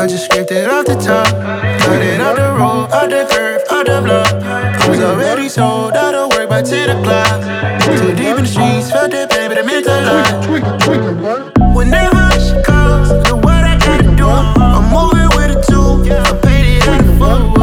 I just scraped it off the top. Got it out the road, out the curve, out the block. I was already sold out of work by 10 o'clock. Too deep in the streets, felt that pain, but it meant a lot. Whenever she calls, know what I gotta do. I'm moving with a two. I paid it out of full.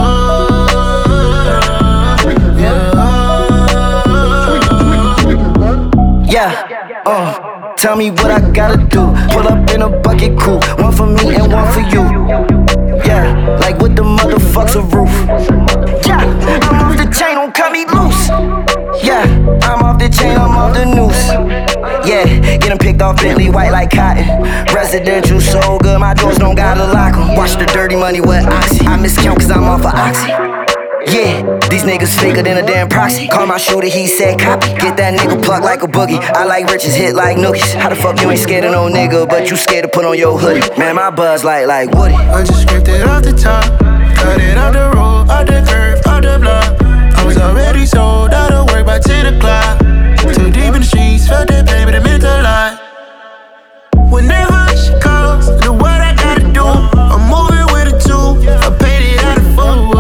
Yeah, tell me what I gotta do. Pull up in a bucket crew, one for me and one for you. Yeah, like what the motherfuck's a roof. Yeah, I'm off the chain, don't cut me loose. Yeah, I'm off the chain, I'm off the noose. Yeah, getting picked off Bentley, white like cotton. Residential so good, my doors don't gotta lock 'em. Watch the dirty money with Oxy. I miscount cause I'm off of Oxy. Yeah, these niggas faker than a damn proxy. Call my shooter, he said copy. Get that nigga plucked like a boogie. I like riches, hit like nookies. How the fuck you ain't scared of no nigga, but you scared to put on your hoodie? Man, my buzz like Woody. I just scraped it off the top. Got it out the road, out the curve, out the block. I was already sold out of work by 10 o'clock. Too deep in the streets, felt that pain, but it meant a lot. Whenever she calls, know what I gotta do. I'm moving with a two. I paid it out of full.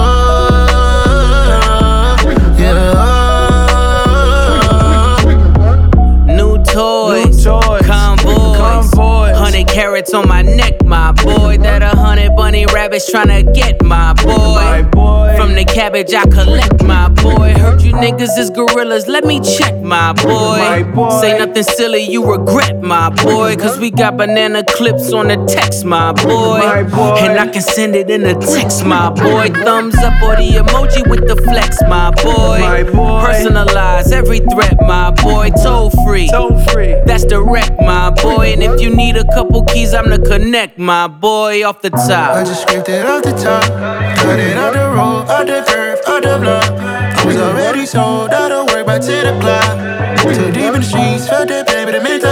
Toys, convoy, 100 carats on my neck, my boy. That 100 bunny rabbits tryna get my boy. From the cabbage I collect, my boy. Heard you niggas is gorillas, let me check, my boy. Say nothing silly, you regret, my boy. Cause we got banana clips on the text, my boy. And I can send it in a text, my boy. Thumbs up or the emoji with the flex, my boy. Personalize every threat, my boy. Toll free. That's direct, my boy. And if you need a couple keys, I'm the connect, my boy. Off the top. I just scraped it off the top. Got it out the road, out the curve, out the block. I was already sold out of work by 10 o'clock. Too deep in the streets, felt that pain, but it meant